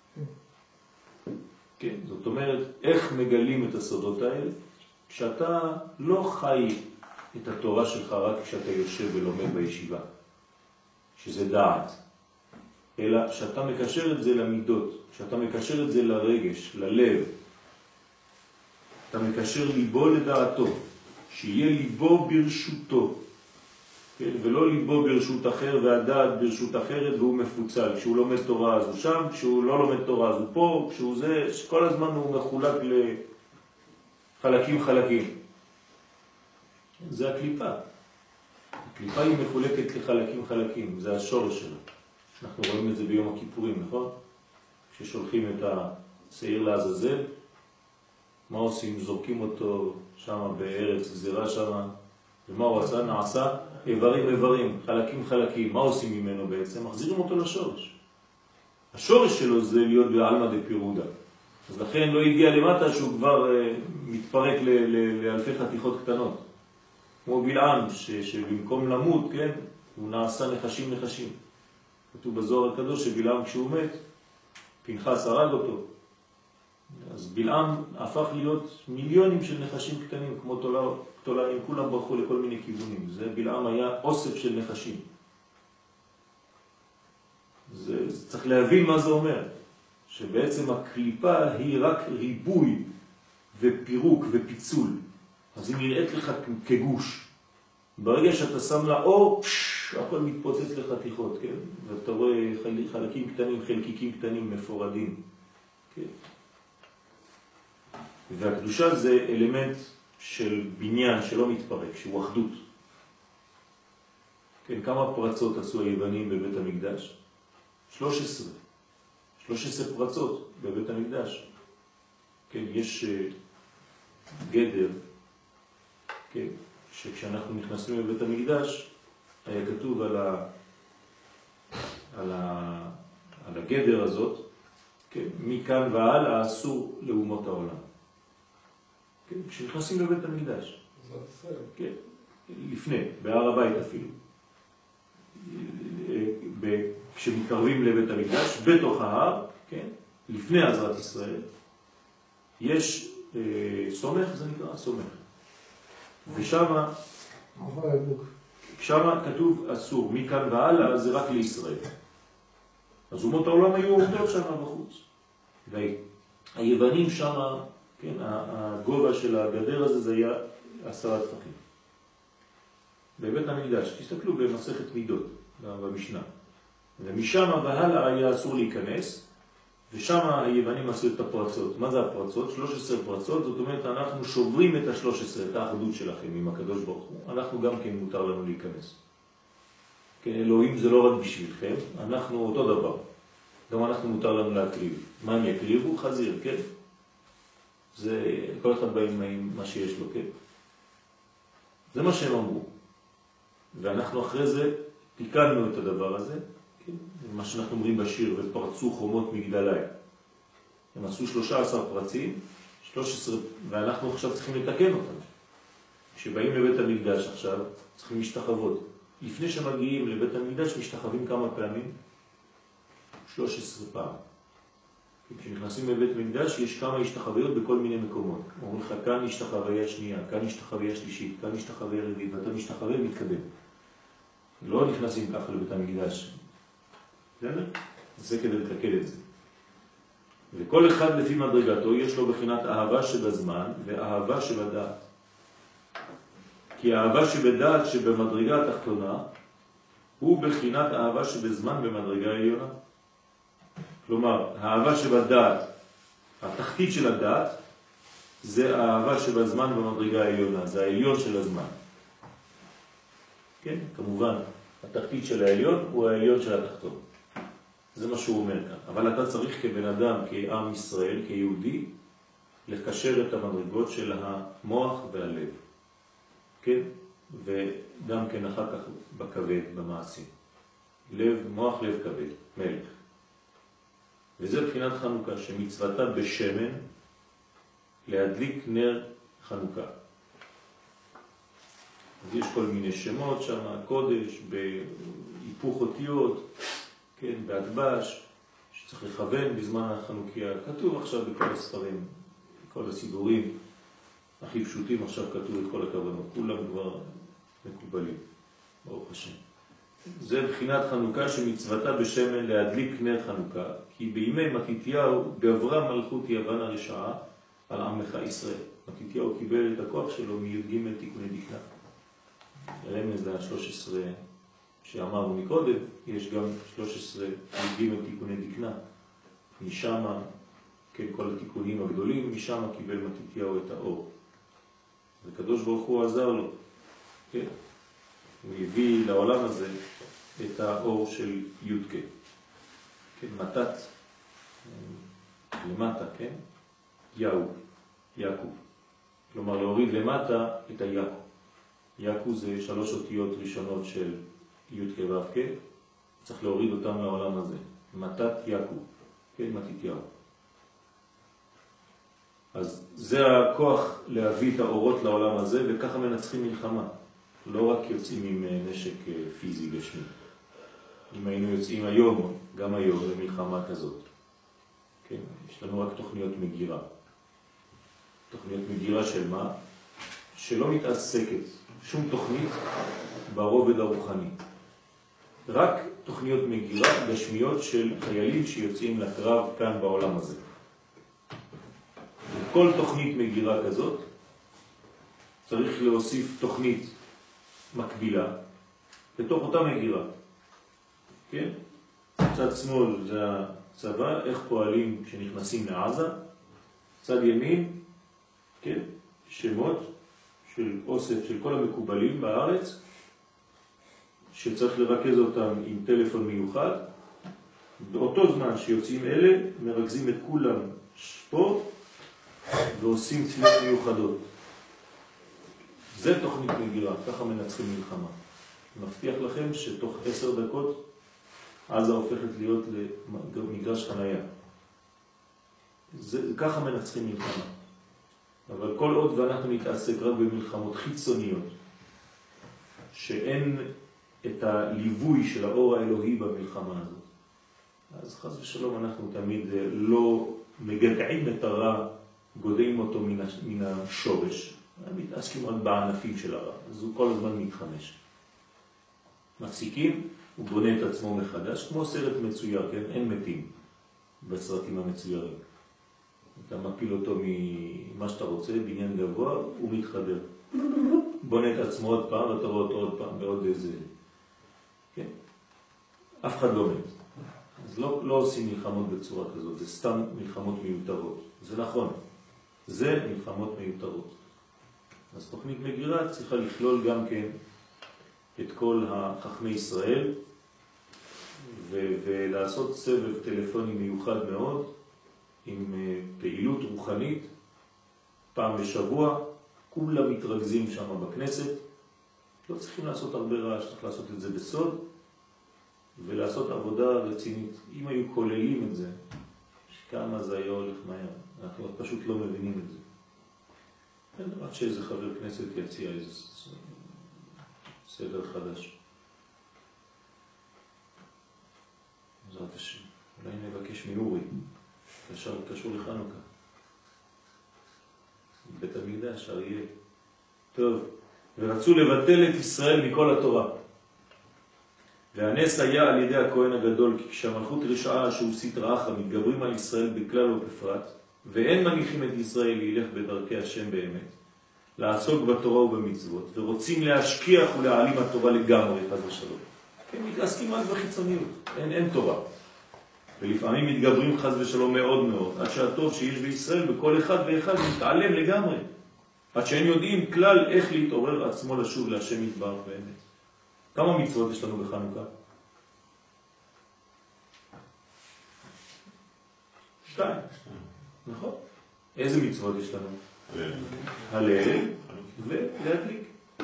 כן, זאת אומרת, איך מגלים את הסודות האלה? כשאתה לא חי את התורה שלך רק כשאתה יושב ולומד בישיבה, שזה דעת, אלא שאתה מקשר את זה למידות, שאתה מקשר את זה לרגש, ללב, אתה מקשר ליבו לדעתו, שיהיה ליבו ברשותו, כן? ולא ליבו ברשות אחר והדעת ברשות אחרת והוא מפוצל. כשהוא לומד תורה אז הוא שם, כשהוא לא לומד תורה אז הוא פה, כשהוא זה, כל הזמן הוא מחולק לחלקים חלקים. זה הקליפה. הקליפה היא מחולקת לחלקים חלקים, זה השורש שלה. אנחנו רואים את זה ביום הכיפורים, נכון? כששולחים את השעיר לעזאזל, מה עושים? זורקים אותו שם בארץ גזירה שם, ומה הוא עשה? נעשה איברים איברים, חלקים חלקים. מה עושים ממנו בעצם? מחזירים אותו לשורש. השורש שלו זה להיות בעלמא דפירודה. אז לכן לא הגיע למטה שהוא כבר uh, מתפרק ל- ל- לאלפי חתיכות קטנות. כמו בלעם, ש- שבמקום למות, כן, הוא נעשה נחשים נחשים. כתוב בזוהר הקדוש שבלעם כשהוא מת, פנחס הרג אותו. אז בלעם הפך להיות מיליונים של נחשים קטנים, כמו תולעים, כולם ברחו לכל מיני כיוונים. זה בלעם היה אוסף של נחשים. זה, זה צריך להבין מה זה אומר. שבעצם הקליפה היא רק ריבוי ופירוק ופיצול. אז היא נראית לך כגוש. ברגע שאתה שם לה אור, פש, הכל מתפוצץ לחתיכות, כן? ואתה רואה חלקים קטנים, חלקיקים קטנים מפורדים. כן? והקדושה זה אלמנט של בניין שלא מתפרק, שהוא אחדות. כן, כמה פרצות עשו היוונים בבית המקדש? שלוש עשרה. שלוש עשרה פרצות בבית המקדש. כן, יש גדר, כן, שכשאנחנו נכנסים לבית המקדש, היה כתוב על, ה, על, ה, על הגדר הזאת, כן, מכאן והלאה אסור לאומות העולם. כן, כשנכנסים לבית המקדש. כן, לפני, בהר הבית אפילו. כשמתקרבים לבית המקדש, בתוך ההר, כן, לפני עזרת ישראל, יש אה, סומך, זה נקרא סומך. ושמה, שמה כתוב אסור, מכאן והלאה זה רק לישראל. אז אומות העולם היו עומדות שמה בחוץ. והיוונים שמה, כן, הגובה של הגדר הזה זה היה עשרה טפחים. בבית המקדש, תסתכלו במסכת מידות, במשנה. ומשם והלאה היה אסור להיכנס, ושם היוונים עשו את הפרצות. מה זה הפרצות? שלוש עשרה פרצות, זאת אומרת אנחנו שוברים את ה-שלוש עשרה, את האחדות שלכם עם הקדוש ברוך הוא. אנחנו גם כן מותר לנו להיכנס. כן, אלוהים זה לא רק בשבילכם, אנחנו אותו דבר. גם אנחנו מותר לנו להקריב. מה הם יקריבו? חזיר, כן? זה כל אחד בא עם מה שיש לו, כן? זה מה שהם אמרו. ואנחנו אחרי זה תיקנו את הדבר הזה, כן? מה שאנחנו אומרים בשיר, ופרצו חומות מגדלי. הם עשו שלושה עשר פרצים, שלוש עשרה, ואנחנו עכשיו צריכים לתקן אותם. כשבאים לבית המקדש עכשיו, צריכים משתחוות. לפני שמגיעים לבית המקדש, משתחווים כמה פעמים? שלוש עשרה פעם. כשנכנסים לבית מקדש יש כמה השתחוויות בכל מיני מקומות. אומרים לך, כאן השתחוויה שנייה, כאן השתחוויה שלישית, כאן השתחוויה רביעית, ואתה משתחווה ומתקדם. לא נכנסים ככה לבית המקדש. בסדר? זה כדי לתקן את זה. וכל אחד לפי מדרגתו יש לו בחינת אהבה שבזמן ואהבה שבדעת. כי האהבה שבדעת שבמדרגה התחתונה הוא בחינת אהבה שבזמן במדרגה העליונה. כלומר, האהבה שבדעת, התחתית של הדעת, זה האהבה שבזמן במדרגה העליונה, זה העליון של הזמן. כן, כמובן, התחתית של העליון הוא העליון של התחתון. זה מה שהוא אומר כאן. אבל אתה צריך כבן אדם, כעם ישראל, כיהודי, לקשר את המדרגות של המוח והלב. כן? וגם כן אחר כך בכבד, במעשים. לב, מוח, לב, כבד, מלך. וזה בחינת חנוכה, שמצוותה בשמן להדליק נר חנוכה. אז יש כל מיני שמות שם, קודש, בהיפוך אותיות, כן, בהדבש, שצריך לכוון בזמן החנוכיה. כתוב עכשיו בכל הספרים, בכל הסידורים הכי פשוטים, עכשיו כתוב את כל הכוונות. כולם כבר מקובלים, ברוך השם. זה בחינת חנוכה שמצוותה בשמן להדליק נר חנוכה, כי בימי מתתיהו גברה מלכות יוון הרשעה על עמך ישראל. מתתיהו קיבל את הכוח שלו מי"ג תיקוני דקנה. רמז ל-שלוש עשרה שאמרנו מקודם, יש גם שלוש עשרה י"ג תיקוני דקנה. משם, כן, כל התיקונים הגדולים, משם קיבל מתתיהו את האור. וקדוש ברוך הוא עזר לו, כן? הוא הביא לעולם הזה את האור של יודקה, כן, מתת, למטה, כן, יאו, יעקב. כלומר, להוריד למטה את היעקב. יעקב זה שלוש אותיות ראשונות של יודקה ואבקה, צריך להוריד אותם לעולם הזה. מתת יעקב, כן, מתתיהו. אז זה הכוח להביא את האורות לעולם הזה, וככה מנצחים מלחמה. לא רק יוצאים עם נשק פיזי גשמי. אם היינו יוצאים היום, גם היום, למלחמה כזאת. כן, יש לנו רק תוכניות מגירה. תוכניות מגירה של מה? שלא מתעסקת שום תוכנית ברובד הרוחני. רק תוכניות מגירה גשמיות של חיילים שיוצאים לקרב כאן בעולם הזה. כל תוכנית מגירה כזאת צריך להוסיף תוכנית מקבילה בתוך אותה מגירה. כן? צד שמאל זה הצבא, איך פועלים כשנכנסים לעזה. צד ימין, כן? שמות של אוסף של כל המקובלים בארץ, שצריך לרכז אותם עם טלפון מיוחד. באותו זמן שיוצאים אלה, מרכזים את כולם פה, ועושים תפילות מיוחדות. זה תוכנית מגירה, ככה מנצחים מלחמה. מבטיח לכם שתוך עשר דקות עזה הופכת להיות למגרש חנייה. זה, ככה מנצחים מלחמה. אבל כל עוד ואנחנו נתעסק רק במלחמות חיצוניות, שאין את הליווי של האור האלוהי במלחמה הזאת, אז חס ושלום אנחנו תמיד לא מגדעים את הרע, גודעים אותו מן השורש, מתעסקים רק בענפים של הרע, אז הוא כל הזמן מתחמש. מפסיקים, הוא בונה את עצמו מחדש, כמו סרט מצויר, כן? אין מתים בסרטים המצוירים. אתה מפיל אותו ממה שאתה רוצה, בניין גבוה, הוא מתחבר. בונה את עצמו עוד פעם, ואתה רואה אותו עוד פעם, בעוד איזה... כן? אף אחד לא מת. אז לא, לא עושים מלחמות בצורה כזאת, זה סתם מלחמות מיותרות. זה נכון, זה מלחמות מיותרות. אז תוכנית מגירה צריכה לכלול גם כן את כל החכמי ישראל, ו- ולעשות סבב טלפוני מיוחד מאוד, עם פעילות רוחנית, פעם בשבוע, כולם מתרכזים שם בכנסת, לא צריכים לעשות הרבה רעש, צריך לעשות את זה בסוד, ולעשות עבודה רצינית. אם היו כוללים את זה, כמה זה היה הולך מהר, אנחנו פשוט לא מבינים את זה. רק שאיזה חבר כנסת יציע איזה סדר חדש. בעזרת השם. אולי נבקש מאורי, קשור, קשור לחנוכה. בית המקדש, אריה. טוב, ורצו לבטל את ישראל מכל התורה. והנס היה על ידי הכהן הגדול, כי כשהמלכות רשעה שהוא סטרא אחרא מתגברים על ישראל בכלל ובפרט, ואין מניחים את ישראל לילך בדרכי השם באמת, לעסוק בתורה ובמצוות, ורוצים להשכיח ולהעלים התורה לגמרי, חס ושלום. הם מתעסקים רק בחיצוניות, אין, אין תורה. ולפעמים מתגברים חס ושלום מאוד מאוד, עד שהטוב שיש בישראל בכל אחד ואחד מתעלם לגמרי, עד שהם יודעים כלל איך להתעורר עצמו לשוב להשם יתברך באמת. כמה מצוות יש לנו בחנוכה? שתיים. נכון. איזה מצוות יש לנו? הלל ולהדליק.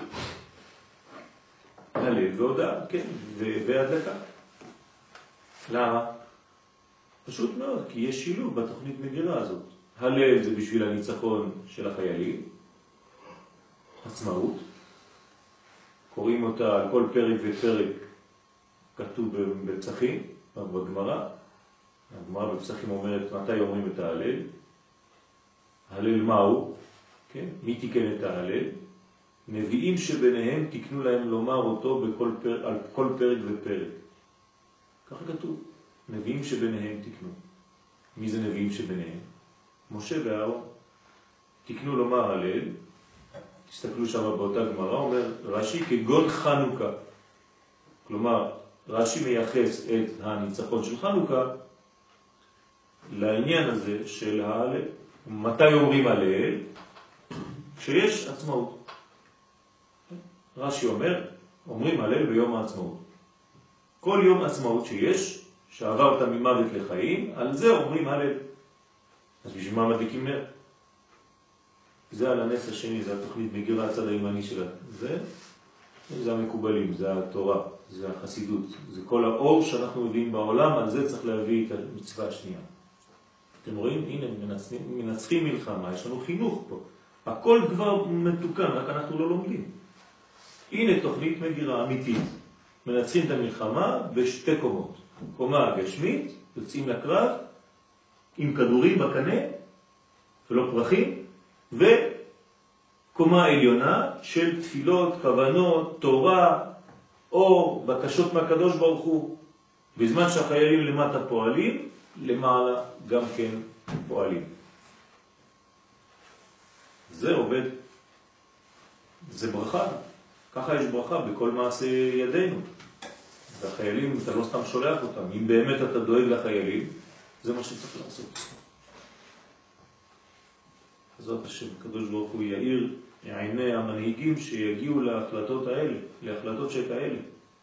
הלל והודעה, כן, והדלקה. למה? פשוט מאוד, כי יש שילוב בתוכנית מגירה הזאת. הלל זה בשביל הניצחון של החיילים, עצמאות, קוראים אותה על כל פרק ופרק, כתוב בפסחים, בגמרא. הגמרא בפסחים אומרת מתי אומרים את ההלל. הלל מהו? כן? מי תיקן את ההלל? נביאים שביניהם תקנו להם לומר אותו בכל פר... על כל פרק ופרק. ככה כתוב. נביאים שביניהם תקנו. מי זה נביאים שביניהם? משה ואהרון. תקנו לומר הלל. תסתכלו שם באותה גמרא, אומר רש"י כגון חנוכה. כלומר, רש"י מייחס את הניצחון של חנוכה לעניין הזה של ההלל. מתי אומרים הלל? כשיש עצמאות. רש"י אומר, אומרים הלל ביום העצמאות. כל יום עצמאות שיש, שעברת ממוות לחיים, על זה אומרים הלל. אז בשביל מה מדליקים נר? זה על הנס השני, זה התוכנית מגירה הצד הימני שלה. זה, זה המקובלים, זה התורה, זה החסידות. זה כל האור שאנחנו מביאים בעולם, על זה צריך להביא את המצווה השנייה. אתם רואים? הנה, מנצחים, מנצחים מלחמה, יש לנו חינוך פה. הכל כבר מתוקן, רק אנחנו לא לומדים. הנה תוכנית מגירה אמיתית. מנצחים את המלחמה בשתי קומות. קומה גשמית, יוצאים לקרב, עם כדורים בקנה, ולא פרחים, וקומה עליונה של תפילות, כוונות, תורה, אור, בקשות מהקדוש ברוך הוא. בזמן שהחיילים למטה פועלים, למעלה גם כן פועלים. זה עובד. זה ברכה. ככה יש ברכה בכל מעשה ידינו. והחיילים, אתה לא סתם שולח אותם. אם באמת אתה דואג לחיילים, זה מה שצריך לעשות. זאת השם, הקדוש ברוך הוא יאיר עיני המנהיגים שיגיעו להחלטות האלה, להחלטות שכאלה.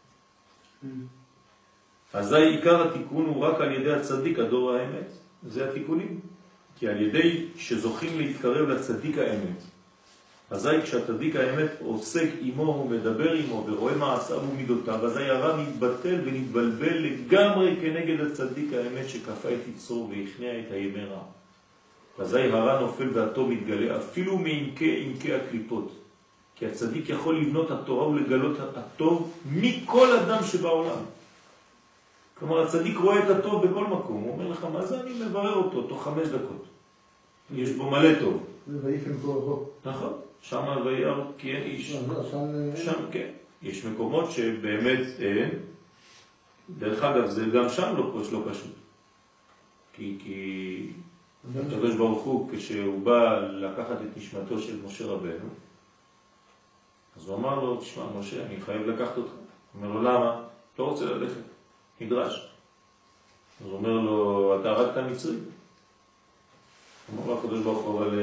אזי עיקר התיקון הוא רק על ידי הצדיק, הדור האמת. זה התיקונים. כי על ידי שזוכים להתקרב לצדיק האמת, אזי כשהצדיק האמת עוסק עמו, הוא מדבר עמו ורואה מעשיו ומידותיו, אזי הרע מתבטל ונתבלבל לגמרי כנגד הצדיק האמת שכפה את יצרו והכניע את הימי רע. אזי הרע נופל והטוב מתגלה אפילו מעמקי עמקי הקליפות. כי הצדיק יכול לבנות התורה ולגלות הטוב מכל אדם שבעולם. כלומר, הצדיק רואה את הטוב בכל מקום. הוא אומר לך, מה זה? אני מברר אותו תוך חמש דקות. יש בו מלא טוב. זה ויפן כה וכה. נכון. שם וירא כי אין איש. שם, כן. יש מקומות שבאמת אין. דרך אגב, זה גם שם לא פשוט. כי, כי הקדוש ברוך הוא, כשהוא בא לקחת את נשמתו של משה רבנו, אז הוא אמר לו, תשמע, משה, אני חייב לקחת אותך. הוא אומר לו, למה? לא רוצה ללכת. נדרש. אז הוא אומר לו, אתה הרגת מצרי. הוא אומר לו, הקדוש ברוך הוא, אבל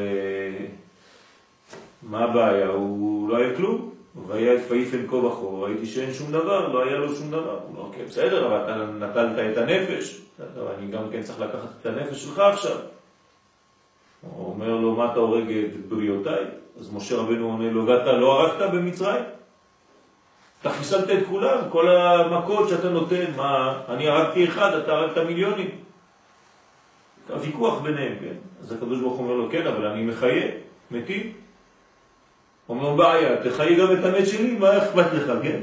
מה הבעיה? הוא לא היה כלום. והיה ויפן כה וכה, ראיתי שאין שום דבר, לא היה לו שום דבר. הוא אומר, כן, בסדר, אבל אתה נטלת את הנפש. אני גם כן צריך לקחת את הנפש שלך עכשיו. הוא אומר לו, מה אתה הורג את בריאותיי? אז משה רבנו עונה לו, ואתה לא הרגת במצרים? אתה חיסלת את כולם, כל המכות שאתה נותן, מה, אני הרגתי אחד, אתה הרגת מיליונים. הוויכוח ביניהם, כן? אז הקדוש ברוך אומר לו, כן, אבל אני מחיה, מתים. הוא אומר, בעיה, תחיה גם את המת שלי, מה אכפת לך, כן?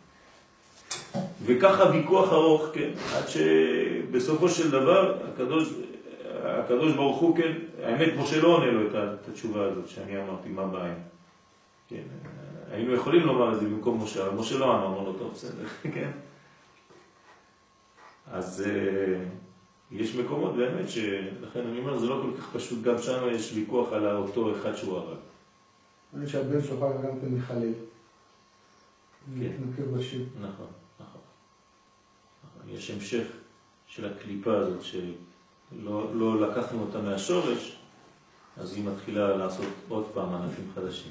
וככה ויכוח ארוך, כן? עד שבסופו של דבר, הקדוש, הקדוש ברוך הוא, כן? האמת, משה לא עונה לו את התשובה הזאת שאני אמרתי, מה בעיה? כן, היינו יכולים לומר את זה במקום משה, אבל משה לא אמר, אמר לו טוב, בסדר, כן? אז יש מקומות באמת שלכן אני אומר, זה לא כל כך פשוט, גם שם יש ויכוח על אותו אחד שהוא הרג. אני שהבן שלך גם כן מחלל. כן. נקר בשיר. נכון, נכון. יש המשך של הקליפה הזאת, שלא לא לקחנו אותה מהשורש, אז היא מתחילה לעשות עוד פעם ענפים חדשים.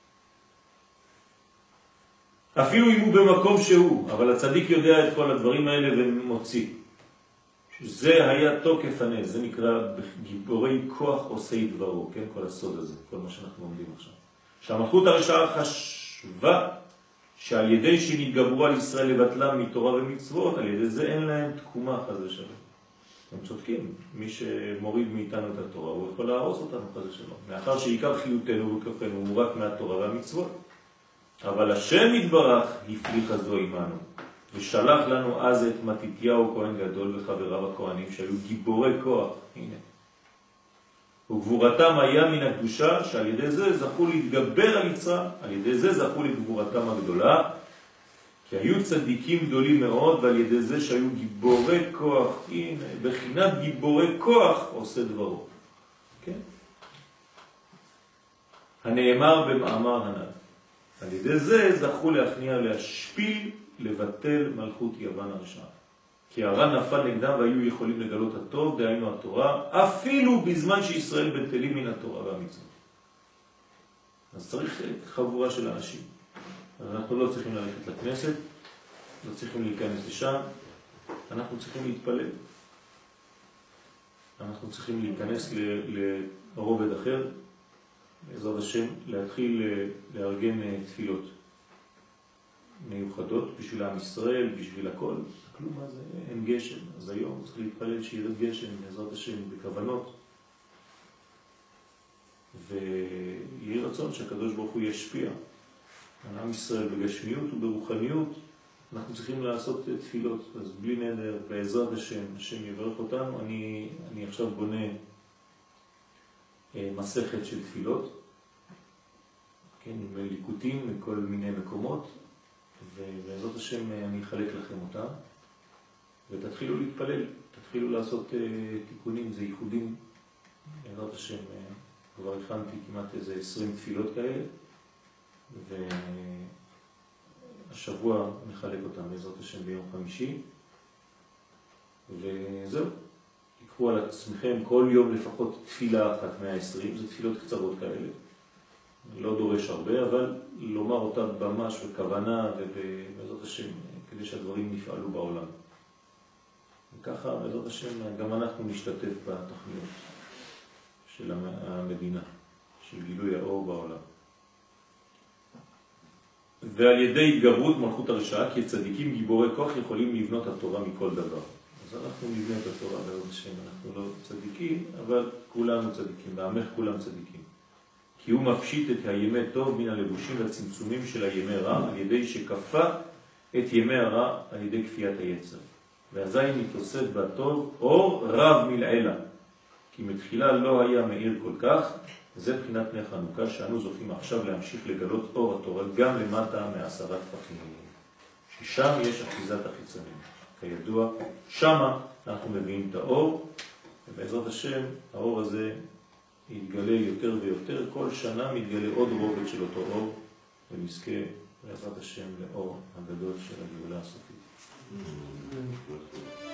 אפילו אם הוא במקום שהוא, אבל הצדיק יודע את כל הדברים האלה ומוציא. זה היה תוקף הנס, זה נקרא גיבורי כוח עושי דברו, כן? כל הסוד הזה, כל מה שאנחנו לומדים עכשיו. שהמלכות הרשעה חשבה שעל ידי שנתגברו על ישראל לבטלם מתורה ומצוות, על ידי זה אין להם תקומה חס ושלום. הם צודקים, מי שמוריד מאיתנו את התורה, הוא יכול להרוס אותנו חס ושלום. מאחר שעיקר חיותנו וכוחנו הוא רק מהתורה והמצוות. אבל השם יתברך הפליך זו עמנו, ושלח לנו אז את מתתיהו כהן גדול וחבריו הכהנים שהיו גיבורי כוח. הנה. וגבורתם היה מן הקדושה, שעל ידי זה זכו להתגבר על יצרה, על ידי זה זכו לגבורתם הגדולה, כי היו צדיקים גדולים מאוד, ועל ידי זה שהיו גיבורי כוח. הנה, בחינת גיבורי כוח עושה דברו. כן? הנאמר במאמר הנ"ל. על ידי זה זכו להכניע, להשפיל, לבטל מלכות יוון הרשעה. כי הרע נפל נגדם והיו יכולים לגלות הטוב, דהיינו התורה, אפילו בזמן שישראל בטלים מן התורה והמצוות. אז צריך חבורה של אנשים. אנחנו לא צריכים ללכת לכנסת, לא צריכים להיכנס לשם, אנחנו צריכים להתפלל. אנחנו צריכים להיכנס לרובד אחר, בעזרת השם, להתחיל לארגן תפילות מיוחדות בשביל עם ישראל, בשביל הכל. כלום מה זה, אין גשם, אז היום צריך להתפלל שירד גשם, בעזרת השם, בכוונות. ויהיה רצון שהקדוש ברוך הוא ישפיע על עם ישראל בגשמיות וברוחניות. אנחנו צריכים לעשות תפילות, אז בלי נדר, בעזרת השם, השם יברך אותנו. אני, אני עכשיו בונה מסכת של תפילות, כן, עם ליקוטים מכל מיני מקומות, ובעזרת השם אני אחלק לכם אותם, ותתחילו להתפלל, תתחילו לעשות uh, תיקונים, זה ייחודים. בעזרת השם uh, כבר הכנתי כמעט איזה עשרים תפילות כאלה, והשבוע נחלק אותם בעזרת השם ביום חמישי, וזהו. תיקחו על עצמכם כל יום לפחות תפילה אחת מאה ועשרים, זה תפילות קצרות כאלה. לא דורש הרבה, אבל לומר אותה ממש בכוונה ובעזרת השם, כדי שהדברים נפעלו בעולם. וככה, בעזרת השם, גם אנחנו נשתתף בתוכניות של המדינה, של גילוי האור בעולם. ועל ידי התגברות מלכות הרשעה, כי צדיקים גיבורי כוח יכולים לבנות התורה מכל דבר. אז אנחנו נבנה את התורה בעזרת השם, אנחנו לא צדיקים, אבל כולנו צדיקים, בעמך כולם צדיקים. כי הוא מפשיט את הימי טוב מן הלבושים והצמצומים של הימי רע, על ידי שכפה את ימי הרע על ידי כפיית היצר. ואזי מתוסף בטוב אור רב מלעילה, כי מתחילה לא היה מאיר כל כך. זה בחינת נר חנוכה שאנו זוכים עכשיו להמשיך לגלות אור התורה גם למטה מעשרת טפחים, ששם יש אחיזת החיצונים. כידוע, שמה אנחנו מביאים את האור, ובעזרת השם האור הזה יתגלה יותר ויותר. כל שנה מתגלה עוד רובד של אותו אור, ונזכה בעזרת השם לאור הגדול של הגאולה הסופית.